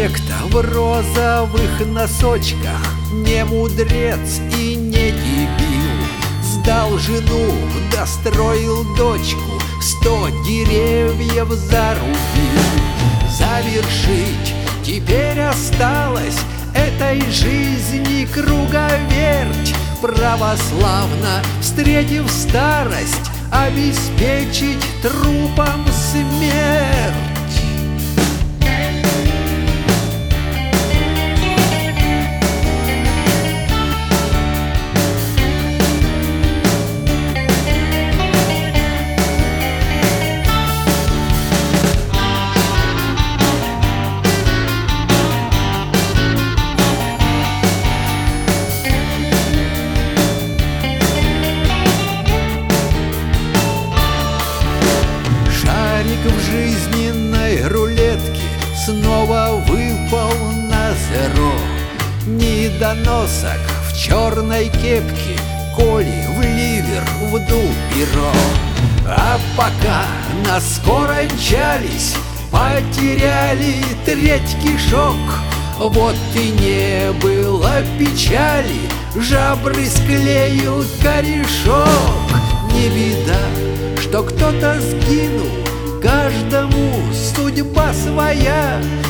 Некто в розовых носочках, не мудрец и не дебил, сдал жену, достроил дочку, 100 деревьев зарубил. Завершить теперь осталось этой жизни круговерть, православно встретив старость, обеспечить трупом смерть. В жизненной рулетке снова выпал на зеро. Недоносок в черной кепке, Коли в ливер вдул перо. А пока на скорой мчались, потеряли треть кишок. Вот и не было печали, жабры склеют корешок. Не беда, что кто-то сгинул, каждому судьба своя,